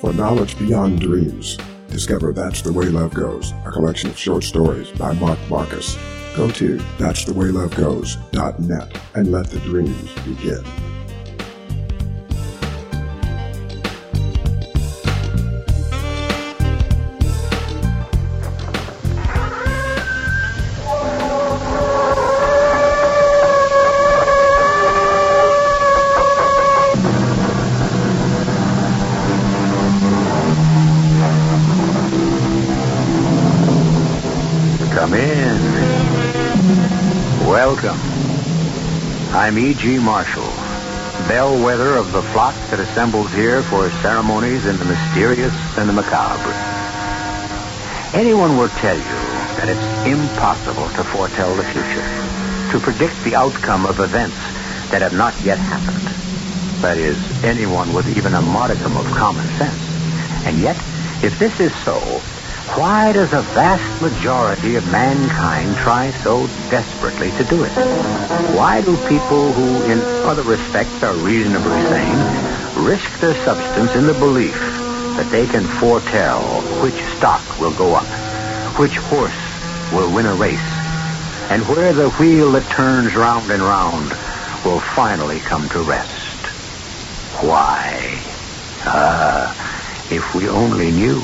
for knowledge beyond dreams. Discover That's the Way Love Goes, a collection of short stories by Mark Marcus. Go to that'sthewaylovegoes.net and let the dreams begin. Come in. Welcome. I'm E.G. Marshall, bellwether of the flock that assembles here for ceremonies in the mysterious and the macabre. Anyone will tell you that it's impossible to foretell the future, to predict the outcome of events that have not yet happened. That is, anyone with even a modicum of common sense. And yet, if this is so, why does a vast majority of mankind try so desperately to do it? Why do people who, in other respects, are reasonably sane, risk their substance in the belief that they can foretell which stock will go up, which horse will win a race, and where the wheel that turns round and round will finally come to rest? Why? If we only knew.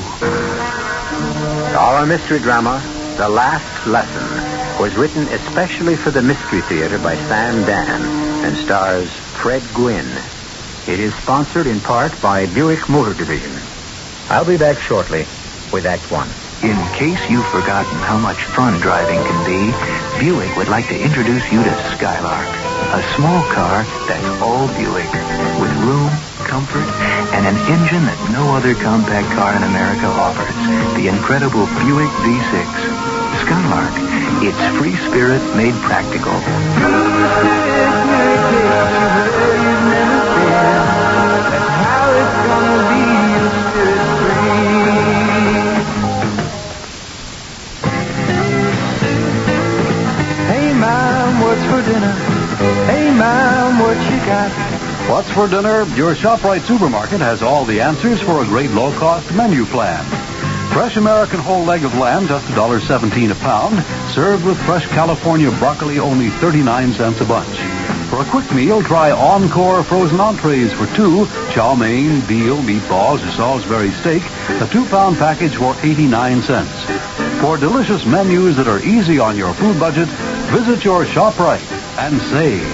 Our mystery drama, The Last Lesson, was written especially for the Mystery Theater by Sam Dan and stars Fred Gwynne. It is sponsored in part by Buick Motor Division. I'll be back shortly with Act One. In case you've forgotten how much fun driving can be, Buick would like to introduce you to Skylark, a small car that's all Buick, with room, comfort, and an engine that no other compact car in America offers, the incredible Buick V6. Skylark, it's free spirit made practical. That's how it's gonna be, spirit free. Hey, Mom, what's for dinner? Hey, Mom, what you got? What's for dinner? Your ShopRite supermarket has all the answers for a great low-cost menu plan. Fresh American whole leg of lamb, just $1.17 a pound, served with fresh California broccoli, only 39 cents a bunch. For a quick meal, try Encore frozen entrees for two, chow mein, veal, meatballs, or Salisbury steak, a 2-pound package for 89 cents. For delicious menus that are easy on your food budget, visit your ShopRite and save.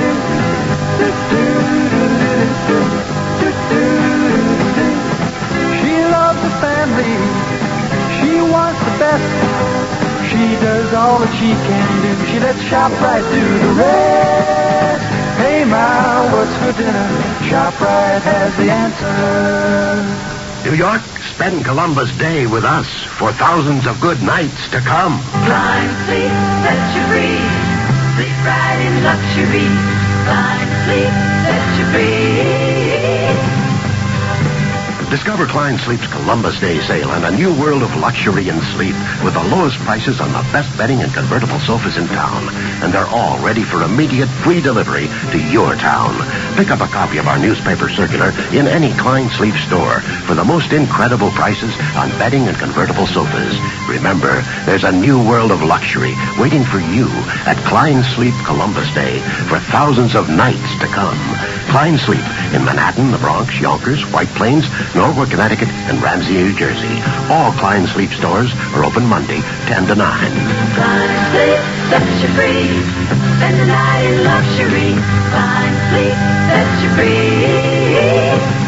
She loves the family. She wants the best. She does all that she can do. She lets ShopRite do the rest. Hey, Ma, what's for dinner? ShopRite has the answer. New York, spend Columbus Day with us for thousands of good nights to come. Climb, sleep, set you free. Sleep right in luxury. Climb, sleep, set you free. Discover Klein Sleep's Columbus Day sale and a new world of luxury and sleep with the lowest prices on the best bedding and convertible sofas in town. And they're all ready for immediate free delivery to your town. Pick up a copy of our newspaper circular in any Klein Sleep store for the most incredible prices on bedding and convertible sofas. Remember, there's a new world of luxury waiting for you at Klein Sleep Columbus Day for thousands of nights to come. Klein Sleep in Manhattan, the Bronx, Yonkers, White Plains, Norwalk, Connecticut, and Ramsey, New Jersey. All Klein Sleep stores are open Monday, 10 to 9. Climb, sleep, set you free. Spend the night in luxury. Climb, sleep, set you free.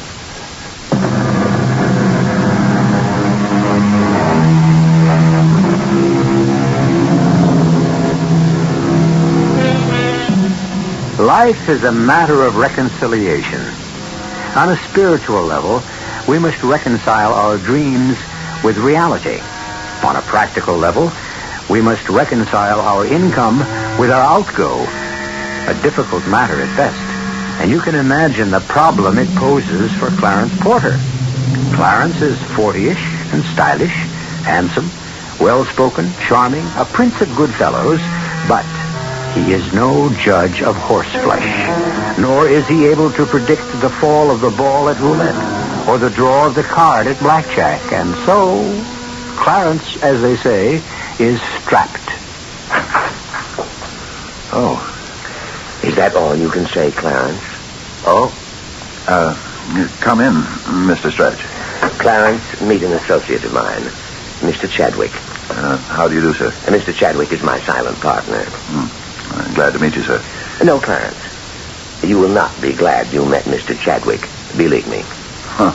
Life is a matter of reconciliation. On a spiritual level, we must reconcile our dreams with reality. On a practical level, we must reconcile our income with our outgo. A difficult matter at best. And you can imagine the problem it poses for Clarence Porter. Clarence is 40-ish and stylish, handsome, well-spoken, charming, a prince of good fellows, but he is no judge of horseflesh, nor is he able to predict the fall of the ball at roulette. or the draw of the card at blackjack. And so, Clarence, as they say, is strapped. Oh. Is that all you can say, Clarence? Oh? Come in, Mr. Stretch. Clarence, meet an associate of mine, Mr. Chadwick. How do you do, sir? Mr. Chadwick is my silent partner. I'm glad to meet you, sir. No, Clarence. You will not be glad you met Mr. Chadwick. Believe me. Huh.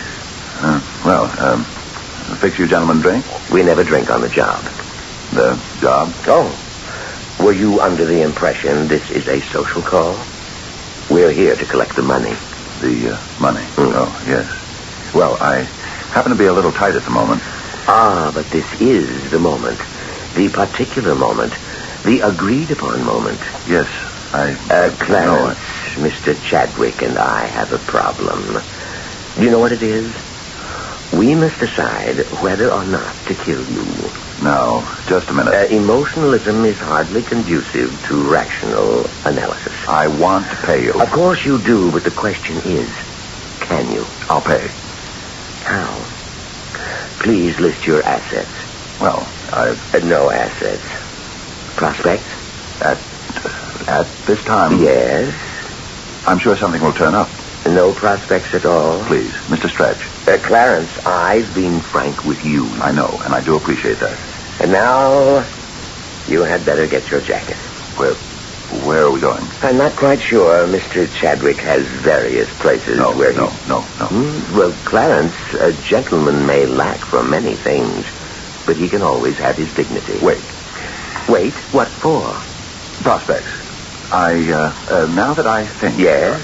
Fix you gentlemen drink? We never drink on the job. The job? Oh. Were you under the impression this is a social call? We're here to collect the money. The money? Oh, yes. Well, I happen to be a little tight at the moment. Ah, but this is the moment. The particular moment. The agreed-upon moment. Yes, Clarence, Mr. Chadwick and I have a problem. Do you know what it is? We must decide whether or not to kill you. Now, just a minute. Emotionalism is hardly conducive to rational analysis. I want to pay you. Of course you do, but the question is, can you? I'll pay. How? Please list your assets. Well, no assets. Prospects? At this time? Yes. I'm sure something will turn up. No prospects at all? Please, Mr. Stretch. Clarence, I've been frank with you. I know, and I do appreciate that. And now, you had better get your jacket. Where are we going? I'm not quite sure. Mr. Chadwick has various places where he... No. Well, Clarence, a gentleman may lack for many things, but he can always have his dignity. Wait. Wait? What for? Prospects. Now that I think... Yes?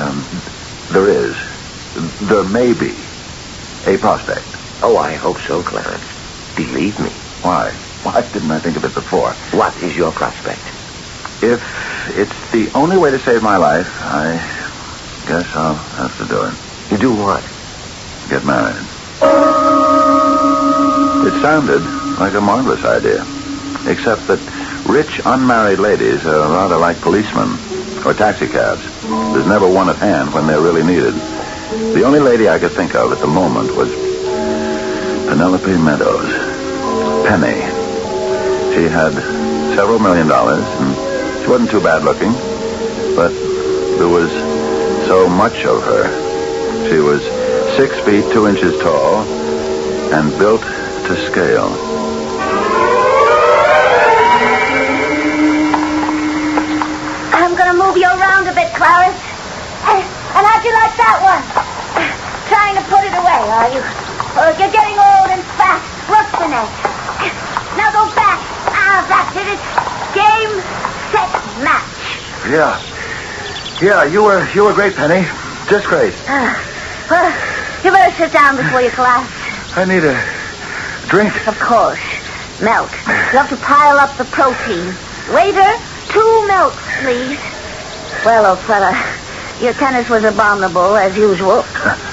There may be a prospect. Oh, I hope so, Clarence. Believe me. Why? Why didn't I think of it before? What is your prospect? If it's the only way to save my life, I guess I'll have to do it. Do what? Get married. It sounded like a marvelous idea, except that rich, unmarried ladies are rather like policemen or taxicabs. There's never one at hand when they're really needed. The only lady I could think of at the moment was Penelope Meadows. Penny. She had several $1 million, and she wasn't too bad looking, but there was so much of her. She was 6 feet 2 inches tall and built to scale. I'm going to move you around a bit, Clarence. And how'd you like that one? Trying to put it away, are you? Well, you're getting old and fat. What's the next? Now go back. That's it. It's game, set, match. Yeah, you were great, Penny. Just great. Well, you better sit down before you collapse. I need a drink. Of course. Milk. You have to pile up the protein. Waiter, 2 milks, please. Well, old fella, your tennis was abominable, as usual.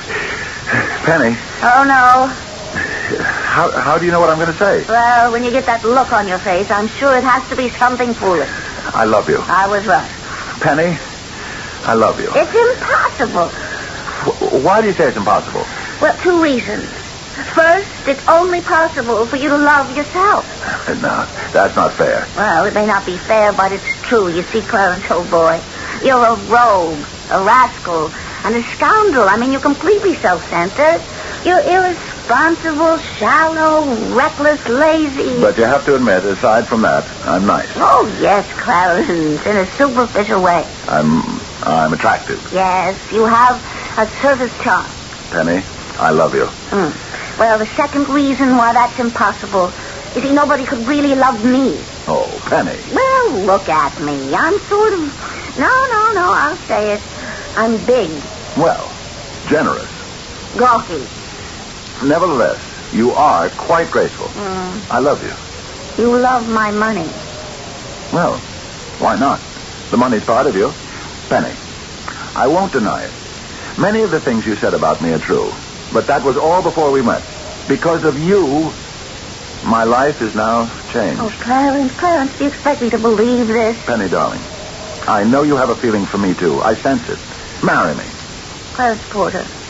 Penny. Oh, no. How do you know what I'm going to say? Well, when you get that look on your face, I'm sure it has to be something foolish. I love you. I was right. Penny, I love you. It's impossible. Why do you say it's impossible? Well, 2 reasons. First, it's only possible for you to love yourself. No, that's not fair. Well, it may not be fair, but it's true. You see, Clarence, old boy, you're a rogue, a rascal, and a scoundrel. I mean, you're completely self-centered. You're irresponsible, shallow, reckless, lazy. But you have to admit, aside from that, I'm nice. Oh, yes, Clarence, in a superficial way. I'm attractive. Yes, you have a service charm. Penny, I love you. Well, the second reason why that's impossible is that nobody could really love me. Oh, Penny. Well, look at me. I'm sort of... No, I'll say it. I'm big. Well, generous. Gawky. Nevertheless, you are quite graceful. I love you. You love my money. Well, why not? The money's part of you. Penny, I won't deny it. Many of the things you said about me are true. But that was all before we met. Because of you, my life is now changed. Oh, Clarence, do you expect me to believe this? Penny, darling, I know you have a feeling for me, too. I sense it. Marry me. Clarence Porter,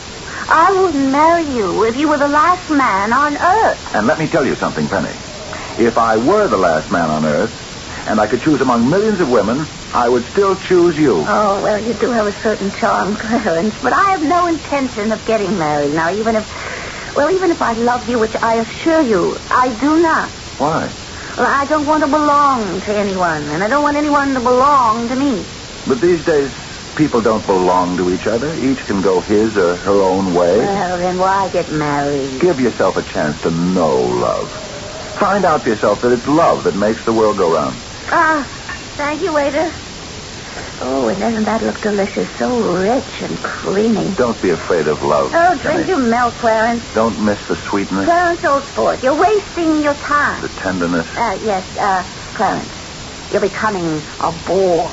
I wouldn't marry you if you were the last man on earth. And let me tell you something, Penny. If I were the last man on earth, and I could choose among millions of women, I would still choose you. Oh, well, you do have a certain charm, Clarence, but I have no intention of getting married now, even if I love you, which I assure you, I do not. Why? Well, I don't want to belong to anyone, and I don't want anyone to belong to me. But these days, people don't belong to each other. Each can go his or her own way. Well, then why get married? Give yourself a chance to know love. Find out for yourself that it's love that makes the world go round. Thank you, waiter. Oh, and doesn't that look delicious? So rich and creamy. Don't be afraid of love. Oh, drink Penny. your milk, Clarence. Don't miss the sweetness, Clarence, old sport, you're wasting your time. the tenderness. Yes, Clarence, you're becoming a bore.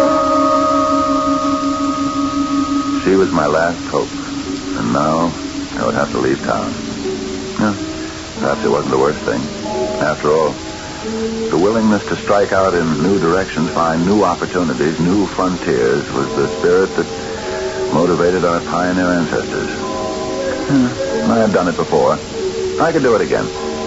She was my last hope, and now I would have to leave town. Perhaps it wasn't the worst thing. After all, the willingness to strike out in new directions, find new opportunities, new frontiers, was the spirit that motivated our pioneer ancestors. I have done it before. I can do it again.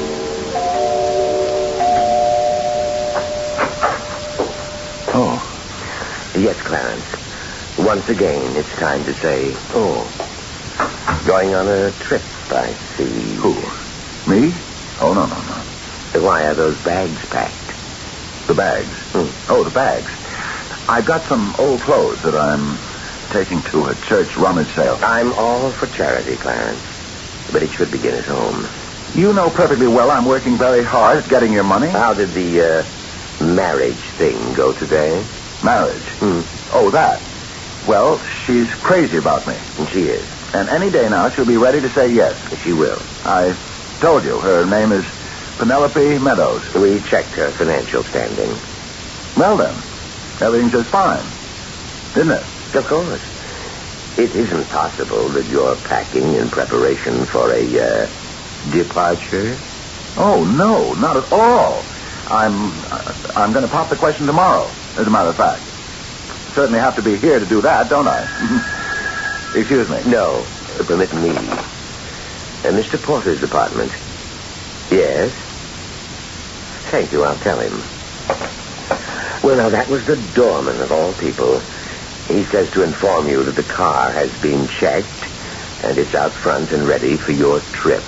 Oh. Yes, Clarence. Once again, it's time to say, going on a trip, I see. Who? Me? Oh, no. Why are those bags packed? The bags? Oh, the bags. I've got some old clothes that I'm taking to a church rummage sale. I'm all for charity, Clarence. But it should begin at home. You know perfectly well I'm working very hard at getting your money. How did the marriage thing go today? Marriage? Oh, that. Well, she's crazy about me. And she is. And any day now she'll be ready to say yes. She will. I told you, her name is Penelope Meadows. We checked her financial standing. Well then, everything's just fine, isn't it? Of course. It isn't possible that you're packing in preparation for a departure? Oh, no, not at all. I'm going to pop the question tomorrow, as a matter of fact. Certainly have to be here to do that, don't I? Excuse me. No, permit me. Mr. Porter's apartment. Yes? Thank you, I'll tell him. Well, now, that was the doorman of all people. He says to inform you that the car has been checked, and it's out front and ready for your trip.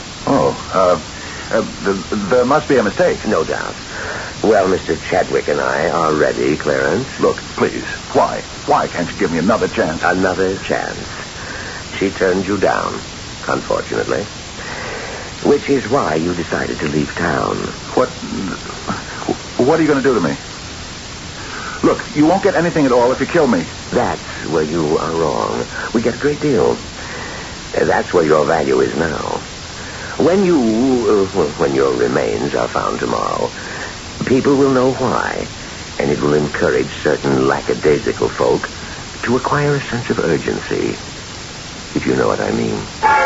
There must be a mistake. No doubt. Well, Mr. Chadwick and I are ready, Clarence. Look, please, why? Why can't you give me another chance? Another chance. She turned you down, unfortunately. Which is why you decided to leave town. What are you going to do to me? Look, you won't get anything at all if you kill me. That's where you are wrong. We get a great deal. That's where your value is now. When your remains are found tomorrow, people will know why, and it will encourage certain lackadaisical folk to acquire a sense of urgency, if you know what I mean.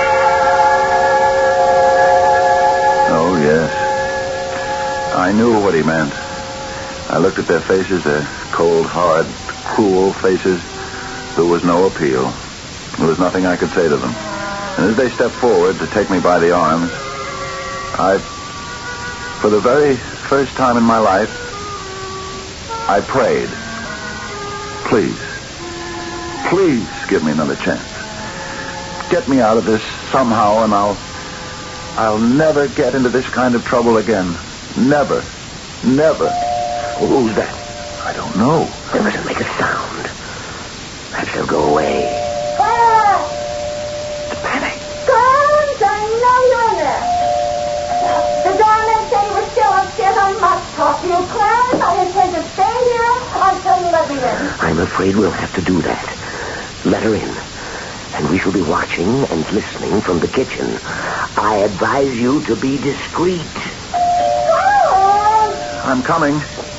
Oh, yes. I knew what he meant. I looked at their faces, their cold, hard, cruel faces. There was no appeal. There was nothing I could say to them. And as they stepped forward to take me by the arms, for the very first time in my life, I prayed. Please give me another chance. Get me out of this somehow, and I'll never get into this kind of trouble again. Never. Who's that? I don't know. They mustn't make a sound. Perhaps they'll go away. Clarence, I know you're in there. The doorman said you were still upstairs. I must talk to you, Clarence. I intend to stay here until you let me in. I'm afraid we'll have to do that. Let her in. And we shall be watching and listening from the kitchen. I advise you to be discreet. Clarence! I'm coming.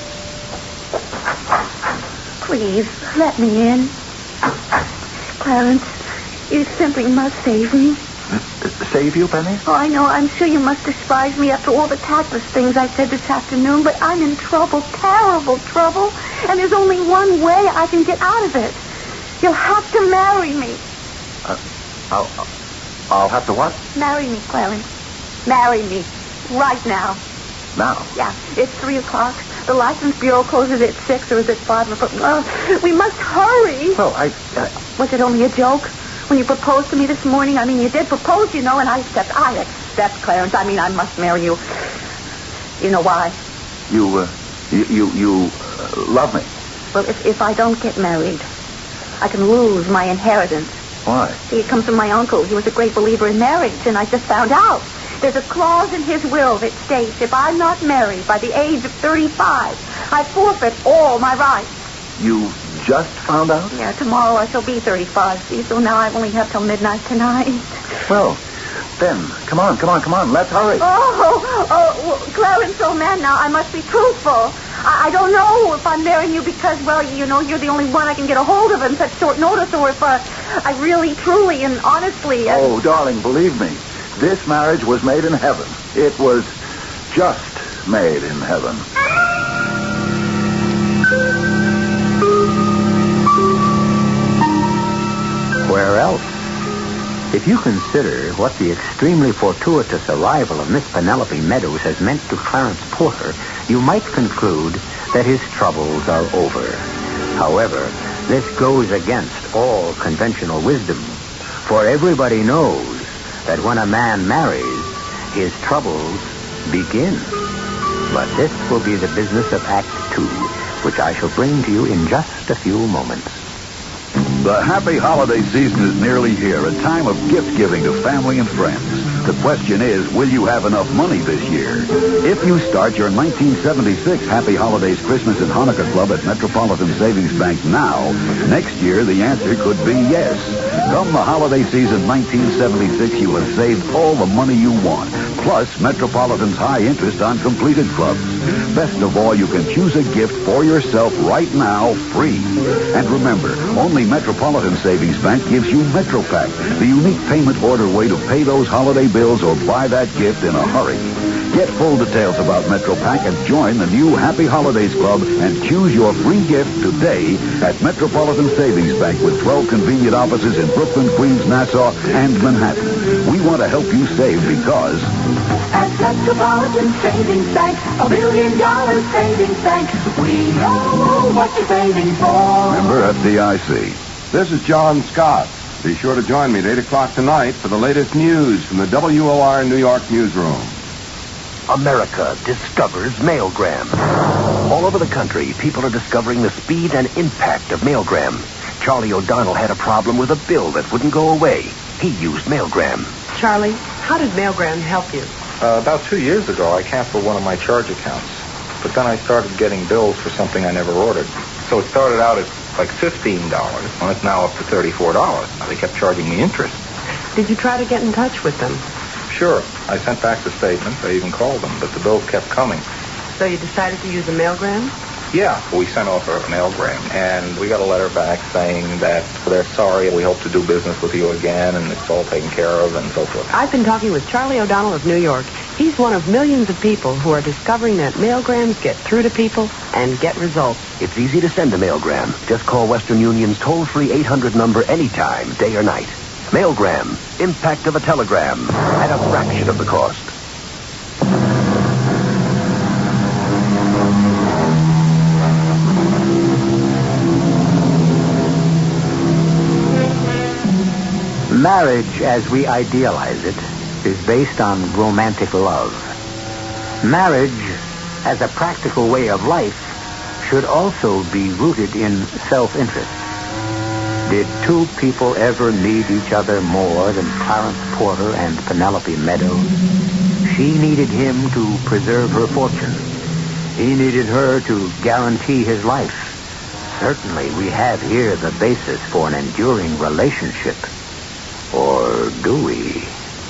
Please, let me in. Clarence, you simply must save me. Save you, Penny? Oh, I know. I'm sure you must despise me after all the tactless things I said this afternoon, but I'm in trouble, terrible trouble, and there's only one way I can get out of it. You'll have to marry me. I'll have to what? Marry me, Clarence. Marry me. Right now. Now? Yeah, it's 3 o'clock. The License Bureau closes at 6, or is it 5? We must hurry. Well, Was it only a joke? When you proposed to me this morning, I mean, you did propose, and I accept. I accept, Clarence. I mean, I must marry you. You know why? You love me. Well, if I don't get married, I can lose my inheritance. Why? See, it comes from my uncle. He was a great believer in marriage, and I just found out. There's a clause in his will that states if I'm not married by the age of 35, I forfeit all my rights. You just found out? Yeah, tomorrow I shall be 35, see, so now I only have till midnight tonight. Well, then, come on, let's hurry. Well, Clarence, old man, now, I must be truthful. I don't know if I'm marrying you because, well, you're the only one I can get a hold of in such short notice, or if I really, truly, and honestly... Oh, darling, believe me, this marriage was made in heaven. It was just made in heaven. Where else? If you consider what the extremely fortuitous arrival of Miss Penelope Meadows has meant to Clarence Porter, you might conclude that his troubles are over. However, this goes against all conventional wisdom, for everybody knows that when a man marries, his troubles begin. But this will be the business of Act 2, which I shall bring to you in just a few moments. The happy holiday season is nearly here, a time of gift-giving to family and friends. The question is, will you have enough money this year? If you start your 1976 Happy Holidays Christmas and Hanukkah Club at Metropolitan Savings Bank now, next year the answer could be yes. Come the holiday season 1976, you have saved all the money you want, plus Metropolitan's high interest on completed clubs. Best of all, you can choose a gift for yourself right now, free. And remember, only Metropolitan Savings Bank gives you MetroPack, the unique payment order way to pay those holiday bills or buy that gift in a hurry. Get full details about MetroPack and join the new Happy Holidays Club and choose your free gift today at Metropolitan Savings Bank with 12 convenient offices in Brooklyn, Queens, Nassau, and Manhattan. We want to help you save because... At Metropolitan Savings Bank, $1 billion savings bank, we know what you're saving for. Member FDIC. This is John Scott. Be sure to join me at 8 o'clock tonight for the latest news from the WOR New York newsroom. America discovers Mailgram. All over the country, people are discovering the speed and impact of Mailgram. Charlie O'Donnell had a problem with a bill that wouldn't go away. He used Mailgram. Charlie, how did Mailgram help you? About 2 years ago, I canceled one of my charge accounts. But then I started getting bills for something I never ordered. So it started out at like $15, and it's now up to $34. They kept charging me interest. Did you try to get in touch with them? Sure. I sent back the statements. I even called them, but the bills kept coming. So you decided to use a Mailgram? Yeah, we sent off a Mailgram, and we got a letter back saying that they're sorry, we hope to do business with you again, and it's all taken care of, and so forth. I've been talking with Charlie O'Donnell of New York. He's one of millions of people who are discovering that Mailgrams get through to people and get results. It's easy to send a Mailgram. Just call Western Union's toll-free 800 number anytime, day or night. Mailgram, impact of a telegram, at a fraction of the cost. Marriage, as we idealize it, is based on romantic love. Marriage, as a practical way of life, should also be rooted in self-interest. Did two people ever need each other more than Clarence Porter and Penelope Meadows? She needed him to preserve her fortune. He needed her to guarantee his life. Certainly, we have here the basis for an enduring relationship. Or do we?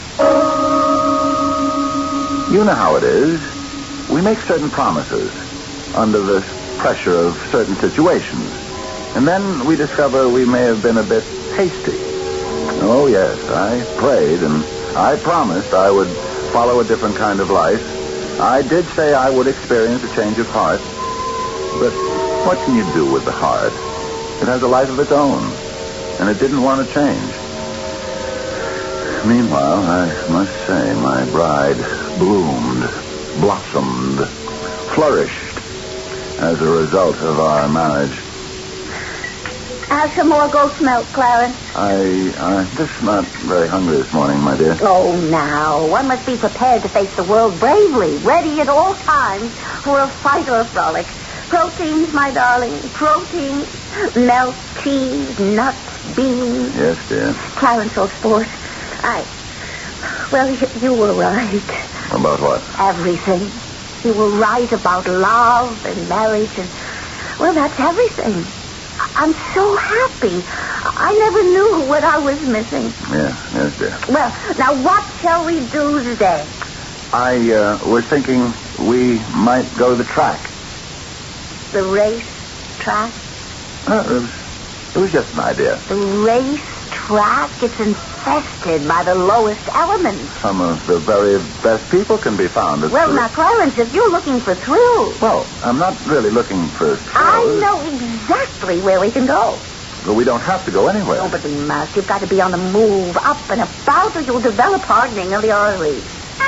You know how it is. We make certain promises under the pressure of certain situations. And then we discover we may have been a bit hasty. Oh, yes, I prayed and I promised I would follow a different kind of life. I did say I would experience a change of heart. But what can you do with the heart? It has a life of its own, and it didn't want to change. Meanwhile, I must say my bride bloomed, blossomed, flourished as a result of our marriage. Have some more goat's milk, Clarence. I'm just not very hungry this morning, my dear. Oh, now. One must be prepared to face the world bravely, ready at all times for a fight or a frolic. Proteins, my darling. Proteins. Milk, cheese, nuts, beans. Yes, dear. Clarence, old sport. Well, you were right. About what? Everything. You were right about love and marriage and... Well, that's everything. I'm so happy. I never knew what I was missing. Yes, dear. Well, now what shall we do today? I was thinking we might go to the track. The race track? It was just an idea. The race track? It's infested by the lowest elements. Some of the very best people can be found. Well, now, Clarence, if you're looking for thrills... Well, I'm not really looking for thrills. I know exactly where we can go. But we don't have to go anywhere. Oh, but we must. You've got to be on the move, up and about, or you'll develop hardening of the arteries.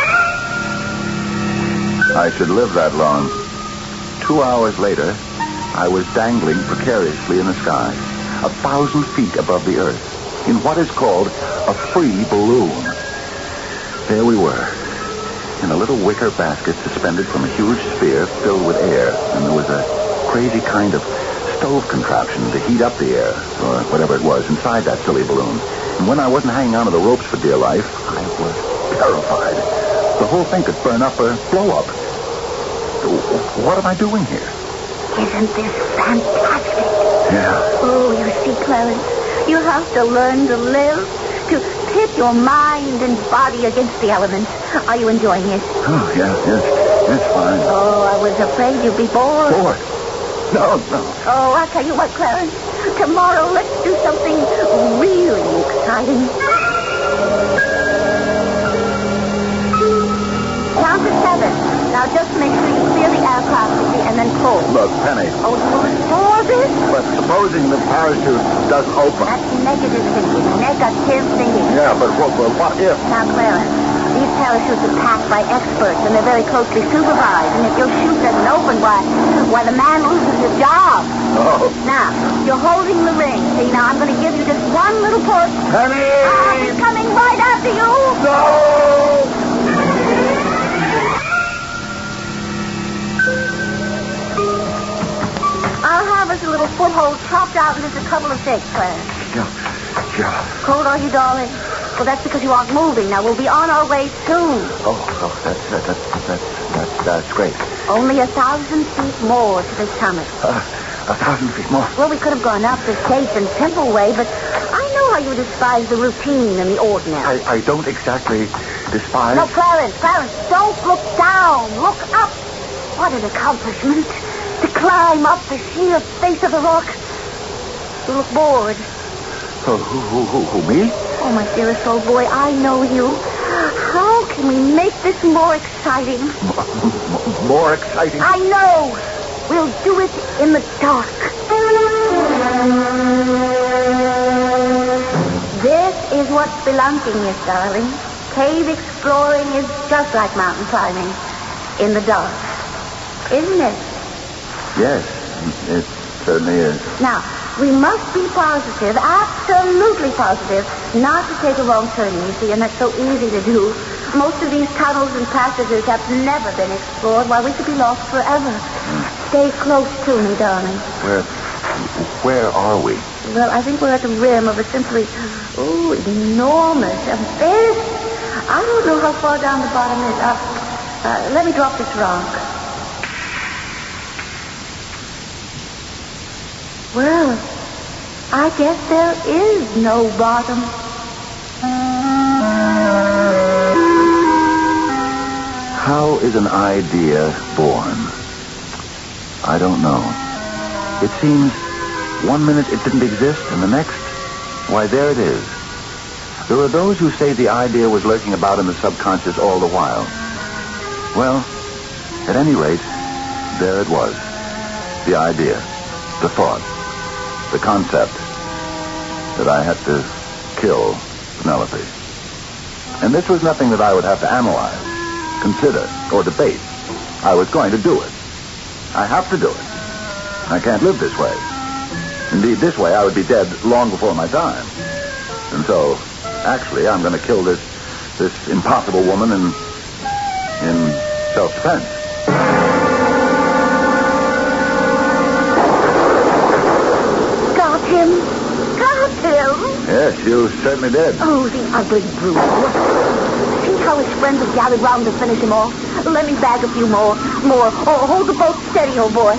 I should live that long. 2 hours later, I was dangling precariously in the sky, 1,000 feet above the earth, in what is called a free balloon. There we were, in a little wicker basket suspended from a huge sphere filled with air, and there was a crazy kind of stove contraption to heat up the air, or whatever it was, inside that silly balloon. And when I wasn't hanging onto the ropes for dear life, I was terrified. The whole thing could burn up or blow up. What am I doing here? Isn't this fantastic? Yeah. Oh, you see, Clarence, you have to learn to live, to pit your mind and body against the elements. Are you enjoying it? Oh, yes, it's fine. Oh, I was afraid you'd be bored. Bored? No. Oh, I'll tell you what, Clarence. Tomorrow, let's do something really exciting. Count to 7. Now, just make sure you clear the aircraft and then pull. Look, Penny. Oh, you will restore this? But supposing the parachute doesn't open. That's negative thinking. Negative thinking. Yeah, but what if? Now, Clarence, these parachutes are packed by experts, and they're very closely supervised. And if your chute doesn't open, why, the man loses his job. Oh. Now, you're holding the ring. See, now I'm going to give you just one little push. Penny! He's coming right after you. No! I'll have us a little foothold chopped out into a couple of shakes, Clarence. Yeah. Cold, are you, darling? Well, that's because you aren't moving. Now, we'll be on our way soon. Oh, that's great. Only 1,000 feet more to the summit. 1,000 feet more? Well, we could have gone up the safe and simple way, but I know how you despise the routine and the ordinary. I don't exactly despise... No, Clarence, don't look down. Look up. What an accomplishment. To climb up the sheer face of the rock. You look bored. Who, me? Oh, my dearest old boy, I know you. How can we make this more exciting? More exciting? I know. We'll do it in the dark. This is what spelunking is, darling. Cave exploring is just like mountain climbing. In the dark. Isn't it? Yes, it certainly is. Now, we must be positive, absolutely positive, not to take a wrong turning, you see, and that's so easy to do. Most of these tunnels and passages have never been explored, while we could be lost forever. Stay close to me, darling. Where are we? Well, I think we're at the rim of a simply, enormous abyss. I don't know how far down the bottom is. Let me drop this rock. Well, I guess there is no bottom. How is an idea born? I don't know. It seems 1 minute it didn't exist, and the next, why, there it is. There are those who say the idea was lurking about in the subconscious all the while. Well, at any rate, there it was. The idea, the thought, the concept that I had to kill Penelope. And this was nothing that I would have to analyze, consider, or debate. I was going to do it. I have to do it. I can't live this way. Indeed, this way I would be dead long before my time. And so, actually, I'm going to kill this impossible woman in self-defense. Got him. Yes, you certainly did. Oh, the ugly brute. See how his friends have gathered round to finish him off? Let me bag a few more. Oh, hold the boat steady, old boy.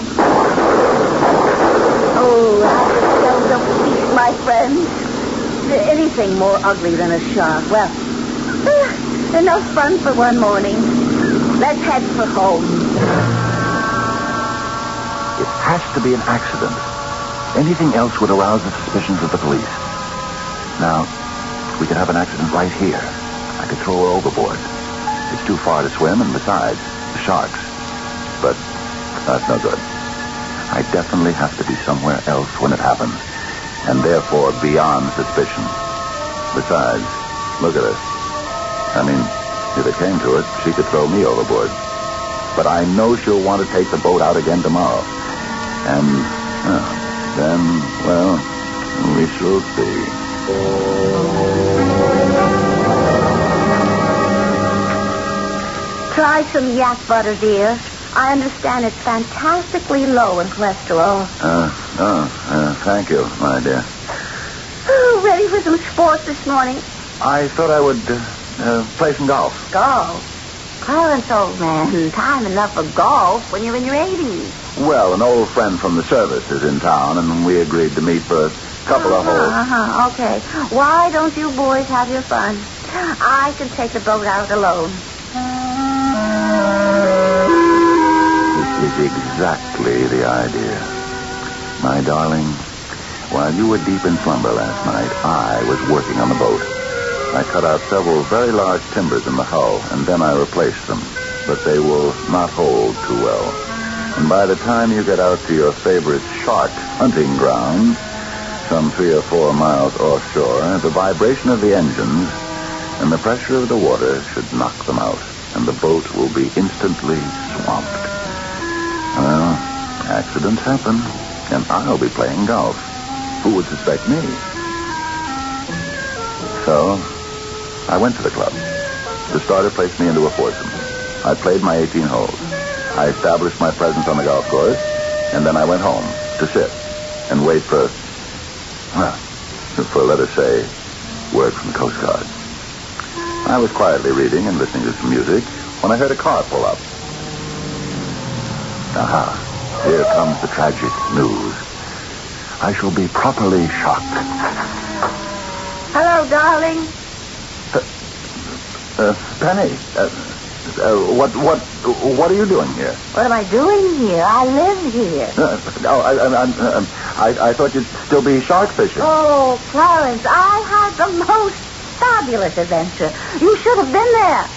Oh, that was a feast, my friends. Anything more ugly than a shark. Well, enough fun for one morning. Let's head for home. It has to be an accident. Anything else would arouse the suspicions of the police. Now, we could have an accident right here. I could throw her overboard. It's too far to swim, and besides, the sharks. But that's no good. I definitely have to be somewhere else when it happens, and therefore beyond suspicion. Besides, look at her. I mean, if it came to it, she could throw me overboard. But I know she'll want to take the boat out again tomorrow. And, then, well, we shall see. Try some yak butter, dear. I understand it's fantastically low in cholesterol. Thank you, my dear. Oh, ready for some sports this morning? I thought I would play some golf. Golf? Clarence, old man, time enough for golf when you're in your 80s. Well, an old friend from the service is in town, and we agreed to meet for a couple of holes. Okay. Why don't you boys have your fun? I can take the boat out alone. This is exactly the idea. My darling, while you were deep in slumber last night, I was working on the boat. I cut out several very large timbers in the hull, and then I replaced them. But they will not hold too well. And by the time you get out to your favorite shark hunting ground, some 3 or 4 miles offshore, the vibration of the engines and the pressure of the water should knock them out, and the boat will be instantly swamped. Well, accidents happen, and I'll be playing golf. Who would suspect me? So, I went to the club. The starter placed me into a foursome. I played my 18 holes. I established my presence on the golf course, and then I went home to sit and wait for, let us say, word from the Coast Guard. I was quietly reading and listening to some music when I heard a car pull up. Aha, here comes the tragic news. I shall be properly shocked. Hello, darling. Penny, what are you doing here? What am I doing here? I live here. I thought you'd still be shark fishing. Oh, Clarence, I had the most fabulous adventure. You should have been there.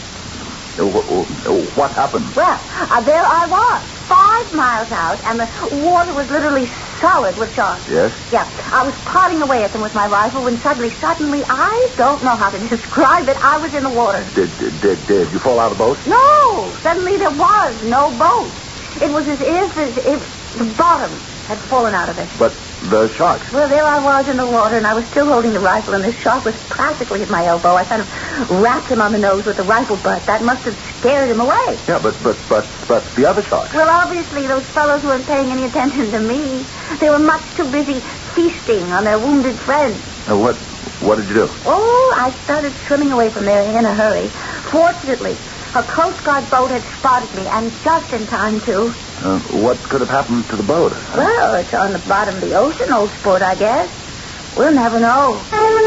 What happened? Well, there I was, 5 miles out, and the water was literally solid with sharks. Yes? Yeah. I was prodding away at them with my rifle when suddenly, I don't know how to describe it, I was in the water. Did you fall out of the boat? No! Suddenly there was no boat. It was as if the bottom had fallen out of it. But the sharks? Well, there I was in the water, and I was still holding the rifle, and this shark was practically at my elbow. I kind of rapped him on the nose with the rifle butt. That must have scared him away. Yeah, but the other sharks? Well, obviously, those fellows weren't paying any attention to me. They were much too busy feasting on their wounded friends. What did you do? Oh, I started swimming away from there in a hurry. Fortunately, a Coast Guard boat had spotted me, and just in time, too. What could have happened to the boat? Well, it's on the bottom of the ocean, old sport, I guess. We'll never know.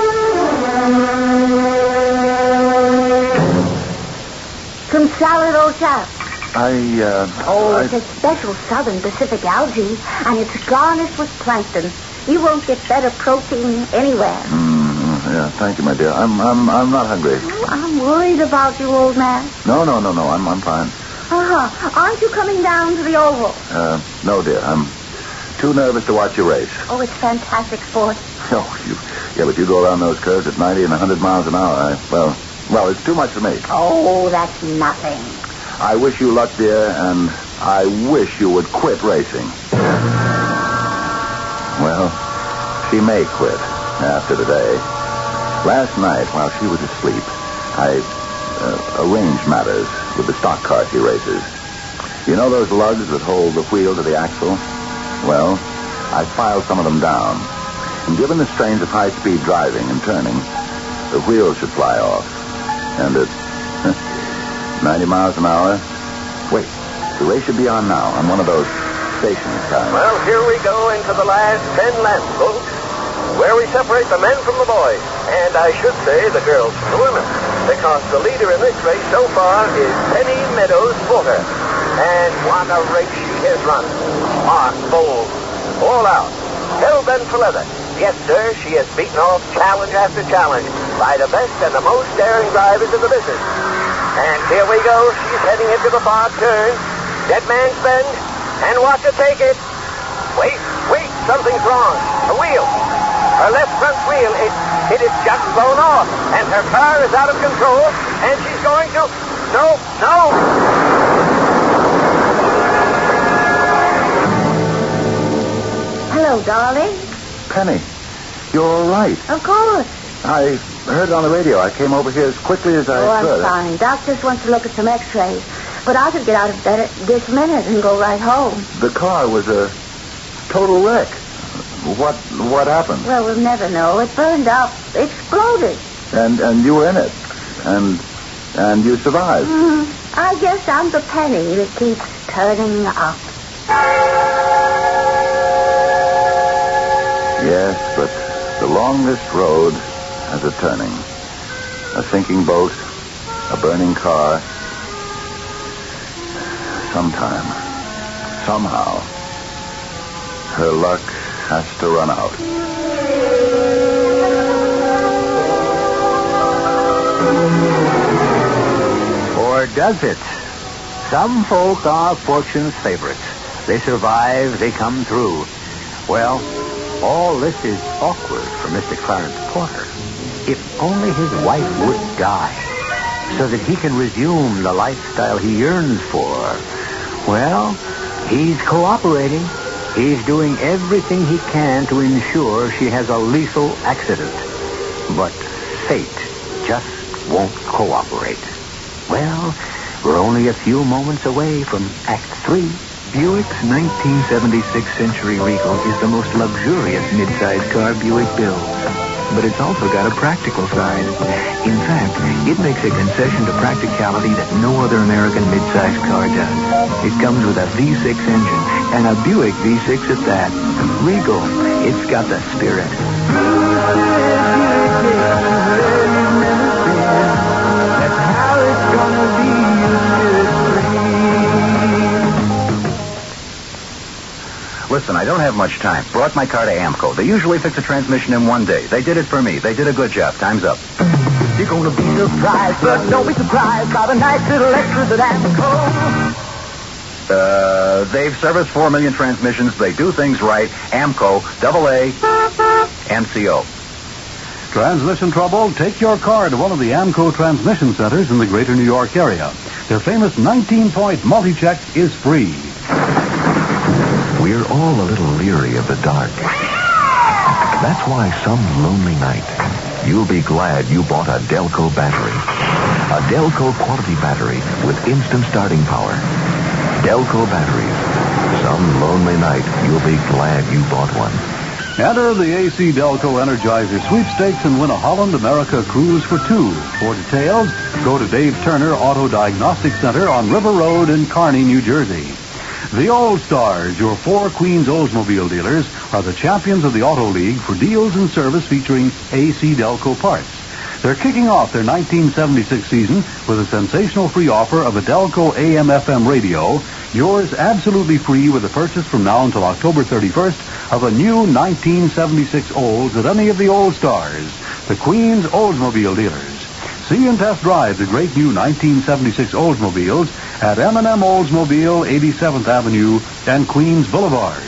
Some salad, old chap. It's a special southern Pacific algae, and it's garnished with plankton. You won't get better protein anywhere. Yeah, thank you, my dear. I'm not hungry. Oh, I'm worried about you, old man. No, I'm fine. Aren't you coming down to the Oval? No, dear. I'm too nervous to watch your race. Oh, it's fantastic sport. But you go around those curves at 90 and 100 miles an hour. Well, it's too much for me. Oh, that's nothing. I wish you luck, dear, and I wish you would quit racing. Well, she may quit after today. Last night, while she was asleep, I arranged matters with the stock car she races. You know those lugs that hold the wheel to the axle? Well, I filed some of them down. And given the strains of high-speed driving and turning, the wheels should fly off. And at 90 miles an hour... Wait, the race should be on now, on one of those stations. Well, here we go into the last 10 laps, folks, where we separate the men from the boys. And I should say the girls from the women, because the leader in this race so far is Penny Meadows Porter. And what a race she has run. Smart, bold, all out, hell-bent for leather. Yes, sir, she has beaten off challenge after challenge by the best and the most daring drivers in the business. And here we go. She's heading into the far turn. Dead man's bend. And watch her take it. Wait, something's wrong. Her wheel. Her left front wheel, it is just blown off. And her car is out of control. And she's going to... No. Hello, darling. Penny, you're all right. Of course. I heard it on the radio. I came over here as quickly as I could. I'm fine. Doctors wants to look at some x-rays. But I could get out of bed this minute and go right home. The car was a total wreck. What happened? Well, we'll never know. It burned up. It exploded. And you were in it. And you survived. I guess I'm the penny that keeps turning up. Yes, but the longest road has a turning. A sinking boat, a burning car. Sometime, somehow, her luck has to run out. Or does it? Some folk are fortune's favorites. They survive, they come through. Well, all this is awkward for Mr. Clarence Porter. If only his wife would die, so that he can resume the lifestyle he yearns for. Well, he's cooperating. He's doing everything he can to ensure she has a lethal accident. But fate just won't cooperate. Well, we're only a few moments away from Act 3. Buick's 1976 Century Regal is the most luxurious midsize car Buick builds. But it's also got a practical side. In fact, it makes a concession to practicality that no other American midsize car does. It comes with a V6 engine, and a Buick V6 at that. Regal, it's got the spirit. That's how it's gonna be. Listen, I don't have much time. Brought my car to AMCO. They usually fix a transmission in 1 day. They did it for me. They did a good job. Time's up. You're gonna be surprised, but don't be surprised by the nice little extras at AMCO. They've serviced 4 million transmissions. They do things right. AMCO, AA, MCO. Transmission trouble? Take your car to one of the AMCO transmission centers in the greater New York area. Their famous 19-point multi-check is free. We're all a little leery of the dark. That's why some lonely night, you'll be glad you bought a Delco battery. A Delco quality battery with instant starting power. Delco batteries. Some lonely night, you'll be glad you bought one. Enter the AC Delco Energizer sweepstakes and win a Holland America cruise for 2. For details, go to Dave Turner Auto Diagnostic Center on River Road in Kearney, New Jersey. The Old Stars, your 4 Queens Oldsmobile dealers, are the champions of the Auto League for deals and service featuring AC Delco parts. They're kicking off their 1976 season with a sensational free offer of a Delco AM/FM radio, yours absolutely free with a purchase from now until October 31st of a new 1976 Olds at any of the Old Stars, the Queens Oldsmobile dealers. See and test drive the great new 1976 Oldsmobiles at M&M Oldsmobile, 87th Avenue and Queens Boulevard.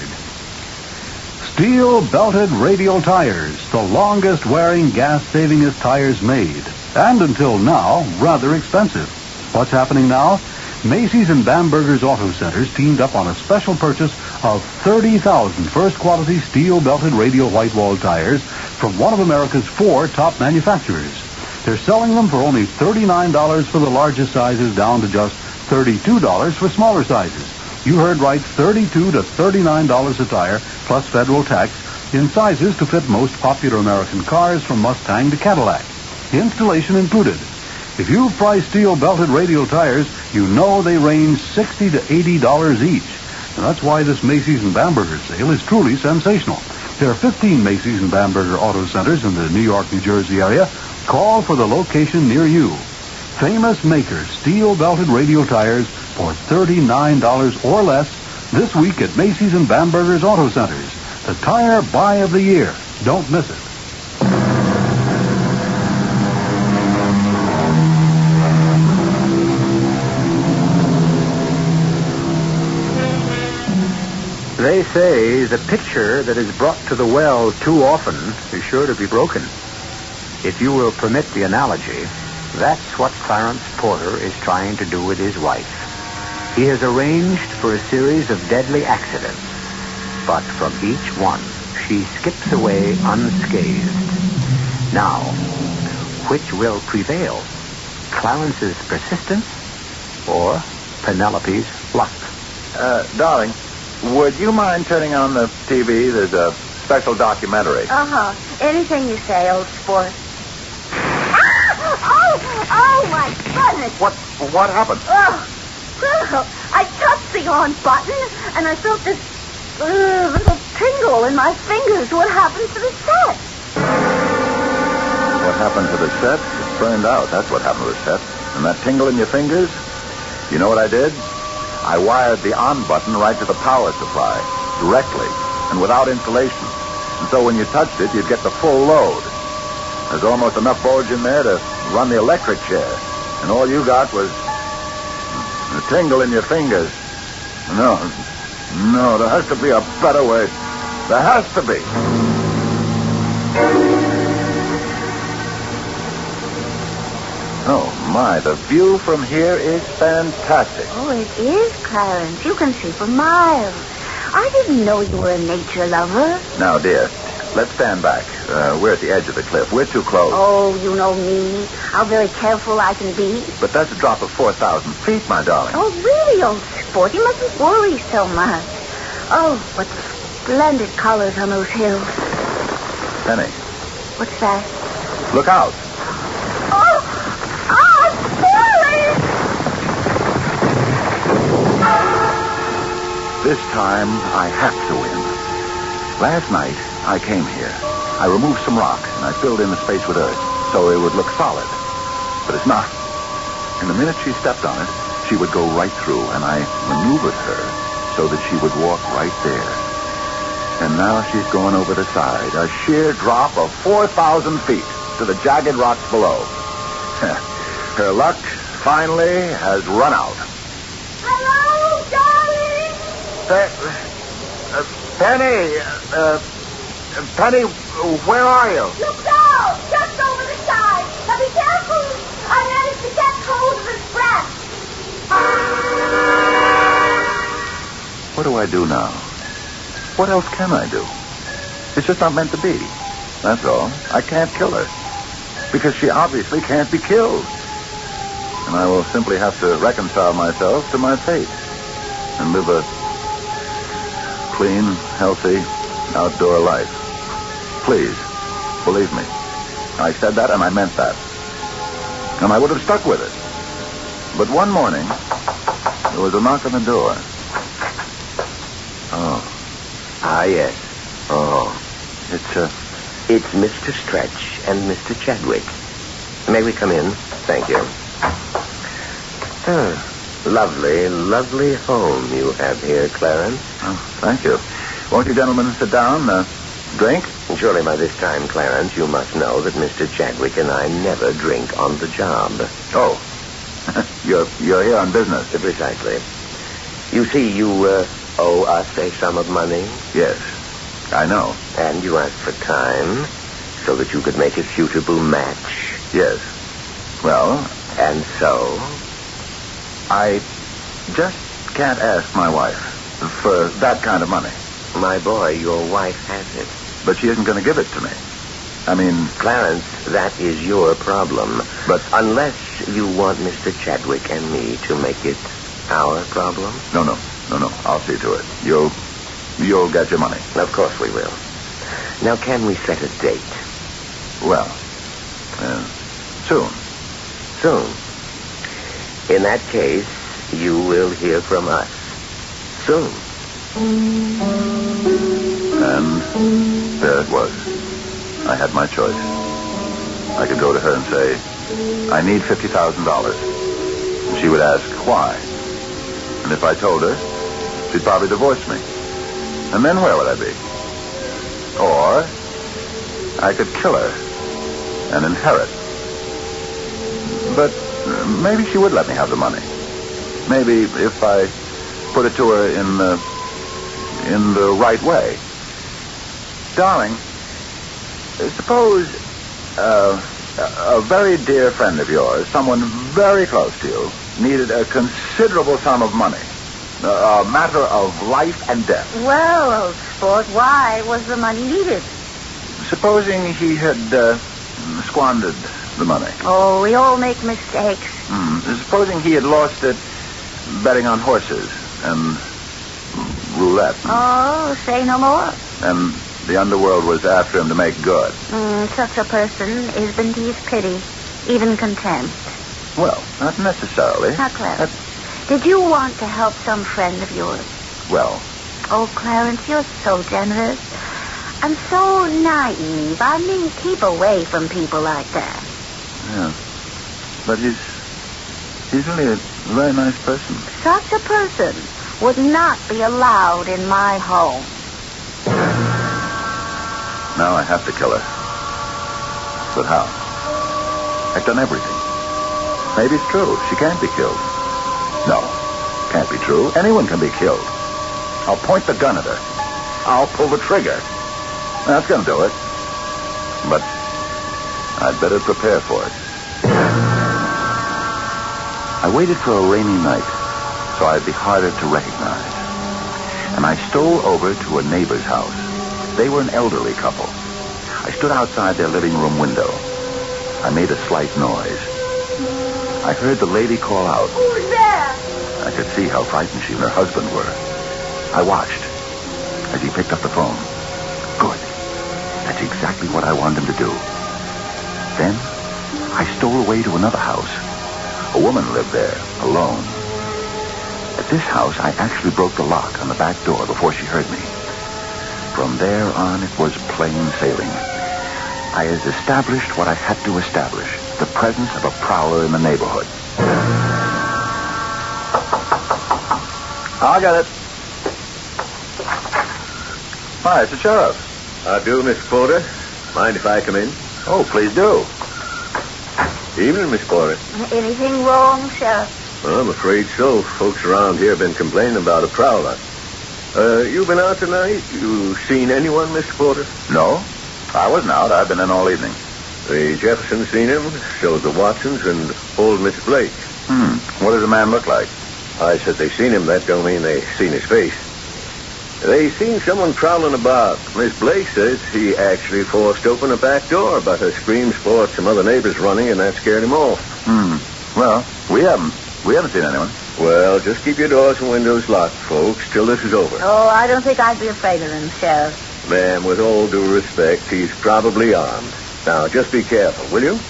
Steel belted radial tires, the longest wearing gas-savingest tires made. and until now, rather expensive. What's happening now? Macy's and Bamberger's Auto Centers teamed up on a special purchase of 30,000 first-quality steel-belted radial white-wall tires from one of America's 4 top manufacturers. They're selling them for only $39 for the largest sizes, down to just $32 for smaller sizes. You heard right, $32 to $39 a tire, plus federal tax, in sizes to fit most popular American cars from Mustang to Cadillac. Installation included. If you've priced steel-belted radial tires, you know they range $60 to $80 each. And that's why this Macy's and Bamberger sale is truly sensational. There are 15 Macy's and Bamberger Auto Centers in the New York, New Jersey area. Call for the location near you. Famous makers, steel-belted radial tires for $39 or less this week at Macy's and Bamberger's Auto Centers. The tire buy of the year. Don't miss it. They say the pitcher that is brought to the well too often is sure to be broken. If you will permit the analogy, that's what Clarence Porter is trying to do with his wife. He has arranged for a series of deadly accidents, but from each one, she skips away unscathed. Now, which will prevail? Clarence's persistence or Penelope's luck? Darling, would you mind turning on the TV? There's a special documentary. Uh-huh. Anything you say, old sport. Oh, my goodness. What happened? Oh, I touched the on button, and I felt this little tingle in my fingers. What happened to the set? What happened to the set? It burned out. That's what happened to the set. And that tingle in your fingers? You know what I did? I wired the on button right to the power supply, directly, and without insulation. And so when you touched it, you'd get the full load. There's almost enough voltage in there to run the electric chair. And all you got was a tingle in your fingers. No, there has to be a better way. There has to be. Oh, my, the view from here is fantastic. Oh, it is, Clarence. You can see for miles. I didn't know you were a nature lover. Now, dear, let's stand back. We're at the edge of the cliff. We're too close. Oh, you know me. How very careful I can be. But that's a drop of 4,000 feet, my darling. Oh, really, old sport? You mustn't worry so much. Oh, what splendid colors on those hills. Penny. What's that? Look out. This time, I have to win. Last night, I came here. I removed some rock, and I filled in the space with earth, so it would look solid. But it's not. And the minute she stepped on it, she would go right through, and I maneuvered her so that she would walk right there. And now she's going over the side, a sheer drop of 4,000 feet to the jagged rocks below. Her luck finally has run out. Hello, darling! Penny, Penny, where are you? Look out! Just over the side. Now be careful. I managed to get hold of his breath. What do I do now? What else can I do? It's just not meant to be. That's all. I can't kill her. Because she obviously can't be killed. And I will simply have to reconcile myself to my fate. And live a clean, healthy, outdoor life. Please, believe me. I said that and I meant that. And I would have stuck with it. But one morning, there was a knock on the door. Oh. Ah, yes. Oh. It's Mr. Stretch and Mr. Chadwick. May we come in? Thank you. Lovely, lovely home you have here, Clarence. Oh, thank you. Won't you gentlemen sit down? Drink? Surely by this time, Clarence, you must know that Mr. Chadwick and I never drink on the job. Oh. You're here on business. Precisely. You see, you owe us a sum of money. Yes, I know. And you asked for time so that you could make a suitable match. Yes. Well? And so? I just can't ask my wife for that kind of money. My boy, your wife has it. But she isn't going to give it to me. I mean... Clarence, that is your problem. But... Unless you want Mr. Chadwick and me to make it our problem? No. I'll see to it. You'll get your money. Of course we will. Now, can we set a date? Well, soon. Soon? In that case, you will hear from us. Soon. And there it was. I had my choice. I could go to her and say, I need $50,000. And she would ask, why? And if I told her, she'd probably divorce me. And then where would I be? Or I could kill her and inherit. But maybe she would let me have the money. Maybe if I put it to her in the right way. Darling, suppose a very dear friend of yours, someone very close to you, needed a considerable sum of money. A matter of life and death. Well, old sport, why was the money needed? Supposing he had squandered the money. Oh, we all make mistakes. Supposing he had lost it betting on horses and roulette. Oh, say no more. And the underworld was after him to make good. Such a person is beneath pity, even contempt. Well, not necessarily. Now, Clarence, did you want to help some friend of yours? Well. Oh, Clarence, you're so generous. I'm so naive. I mean, keep away from people like that. Yeah. But he's really a very nice person. Such a person would not be allowed in my home. Now I have to kill her. But how? I've done everything. Maybe it's true. She can't be killed. No, can't be true. Anyone can be killed. I'll point the gun at her. I'll pull the trigger. That's going to do it. But I'd better prepare for it. I waited for a rainy night, so I'd be harder to recognize. And I stole over to a neighbor's house. They were an elderly couple. I stood outside their living room window. I made a slight noise. I heard the lady call out. Who's there? I could see how frightened she and her husband were. I watched as he picked up the phone. Good. That's exactly what I wanted him to do. Then I stole away to another house. A woman lived there, alone. At this house, I actually broke the lock on the back door before she heard me. From there on, it was plain sailing. I had established what I had to establish, the presence of a prowler in the neighborhood. I got it. Hi, it's the sheriff. How do, Miss Porter? Mind if I come in? Oh, please do. Evening, Miss Porter. Anything wrong, Sheriff? Well, I'm afraid so. Folks around here have been complaining about a prowler. You been out tonight? You seen anyone, Mr. Porter? No, I wasn't out. I've been in all evening. The Jeffersons seen him, so the Watsons and old Miss Blake. What does the man look like? I said they seen him. That don't mean they seen his face. They seen someone prowling about. Miss Blake says he actually forced open a back door, but her screams brought some other neighbors running, and that scared him off. Well, we haven't seen anyone. Well, just keep your doors and windows locked, folks, till this is over. Oh, I don't think I'd be afraid of him, Sheriff. Ma'am, with all due respect, he's probably armed. Now, just be careful, will you?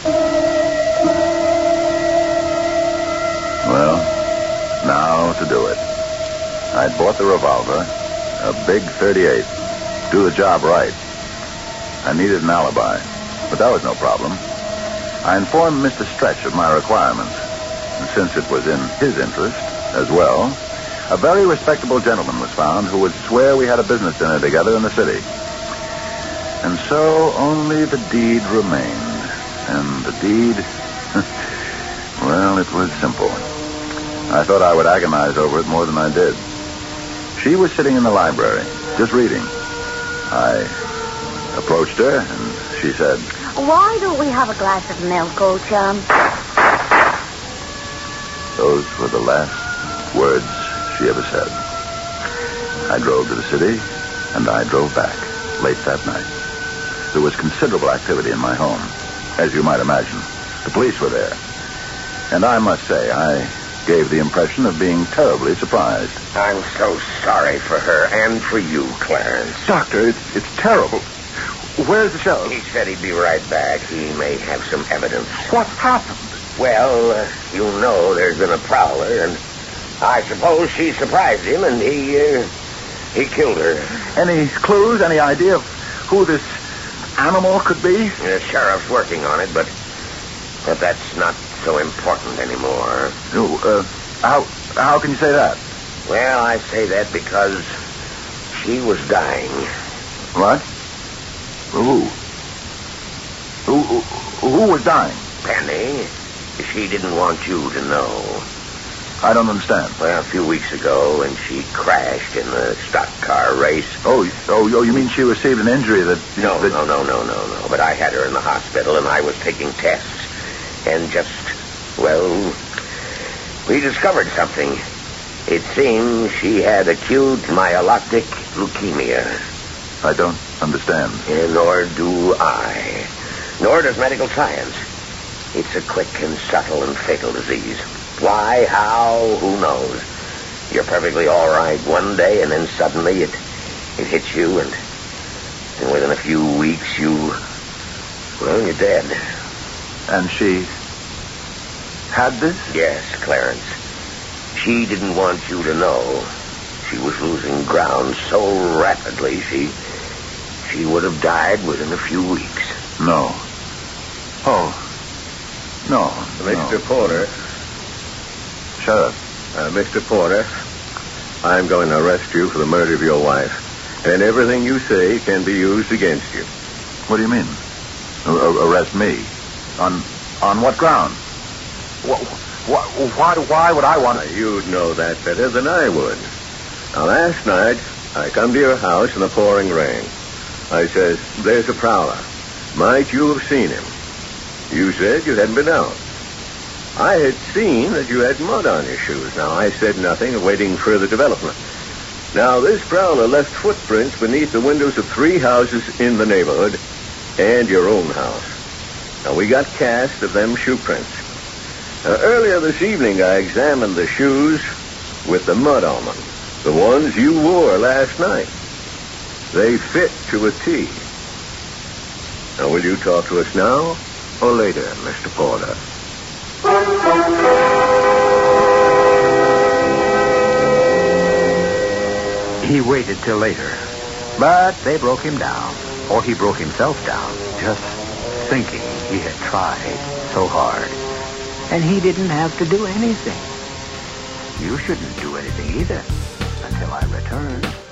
Well, now to do it. I'd bought the revolver, a big .38. Do the job right. I needed an alibi, but that was no problem. I informed Mr. Stretch of my requirements, and since it was in his interest as well, a very respectable gentleman was found who would swear we had a business dinner together in the city. And so only the deed remained. And the deed, well, it was simple. I thought I would agonize over it more than I did. She was sitting in the library, just reading. I approached her, and she said, Why don't we have a glass of milk, old chum? Those were the last words she ever said. I drove to the city, and I drove back late that night. There was considerable activity in my home, as you might imagine. The police were there. And I must say, I gave the impression of being terribly surprised. I'm so sorry for her and for you, Clarence. Doctor, it's terrible. Where's the sheriff? He said he'd be right back. He may have some evidence. What happened? Well, you know there's been a prowler, and I suppose she surprised him, and he killed her. Any clues, any idea of who this animal could be? The sheriff's working on it, but that's not so important anymore. How can you say that? Well, I say that because she was dying. What? Who was dying? Penny. She didn't want you to know. I don't understand. Well, a few weeks ago, when she crashed in the stock car race. Oh, you mean she received an injury that... No. But I had her in the hospital, and I was taking tests. And we discovered something. It seems she had acute myelotic leukemia. I don't understand. Nor do I. Nor does medical science. It's a quick and subtle and fatal disease. Why, how, who knows? You're perfectly all right one day, and then suddenly it hits you, and within a few weeks you're dead. And she had this? Yes, Clarence. She didn't want you to know. She was losing ground so rapidly, she would have died within a few weeks. No. Oh. No. Mr. Porter. Sheriff. Mr. Porter, I'm going to arrest you for the murder of your wife. And everything you say can be used against you. What do you mean? Arrest me? On what ground? Why would I want to... You'd know that better than I would. Now, last night, I come to your house in the pouring rain. I says, there's a prowler. Might you have seen him? You said you hadn't been out. I had seen that you had mud on your shoes. Now, I said nothing, awaiting further development. Now, this prowler left footprints beneath the windows of 3 houses in the neighborhood and your own house. Now, we got cast of them shoe prints. Earlier this evening, I examined the shoes with the mud on them, the ones you wore last night. They fit to a T. Now, will you talk to us now or later, Mr. Porter? He waited till later, but they broke him down, or he broke himself down, just thinking he had tried so hard. And he didn't have to do anything. You shouldn't do anything either until I return.